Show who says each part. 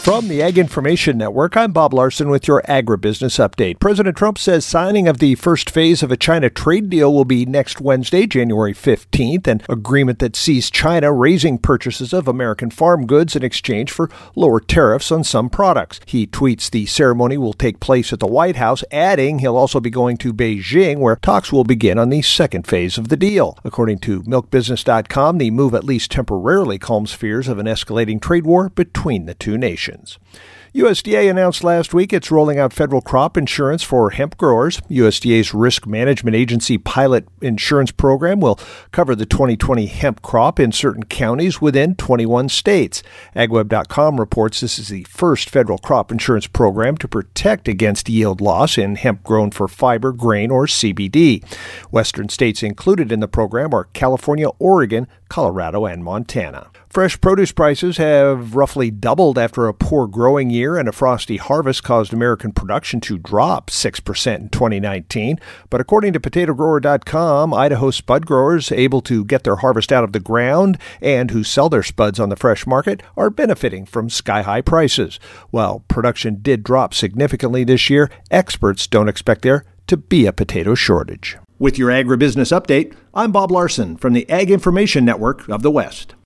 Speaker 1: From the Ag Information Network, I'm Bob Larson with your Agribusiness Update. President Trump says signing of the first phase of a China trade deal will be next Wednesday, January 15th, an agreement that sees China raising purchases of American farm goods in exchange for lower tariffs on some products. He tweets the ceremony will take place at the White House, adding he'll also be going to Beijing, where talks will begin on the second phase of the deal. According to MilkBusiness.com, the move at least temporarily calms fears of an escalating trade war between the two nations. USDA announced last week it's rolling out federal crop insurance for hemp growers. USDA's Risk Management Agency pilot insurance program will cover the 2020 hemp crop in certain counties within 21 states. AgWeb.com reports this is the first federal crop insurance program to protect against yield loss in hemp grown for fiber, grain, or CBD. Western states included in the program are California, Oregon, Colorado, and Montana. Fresh produce prices have roughly doubled after a poor growing year and a frosty harvest caused American production to drop 6% in 2019. But according to PotatoGrower.com, Idaho spud growers able to get their harvest out of the ground and who sell their spuds on the fresh market are benefiting from sky-high prices. While production did drop significantly this year, experts don't expect there to be a potato shortage. With your Agribusiness Update, I'm Bob Larson from the Ag Information Network of the West.